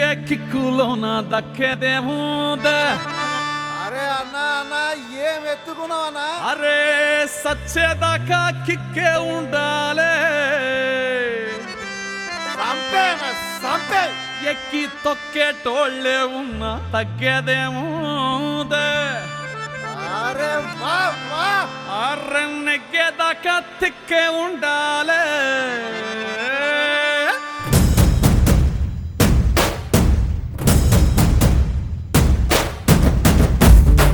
కిక్కులోన దక్కేదేముందే. అరే అన్నా అన్నా ఏం ఎత్తుకున్నావన్నా? అరే సచ్చేదాకా కిక్కే ఉండాలే. సంపే ఎక్కి తొక్కేటోళ్ళే ఉన్నా తగ్గేదేముందే. అరే వా వా అరే నెగ్గేదాకా తిక్కే ఉండాలే.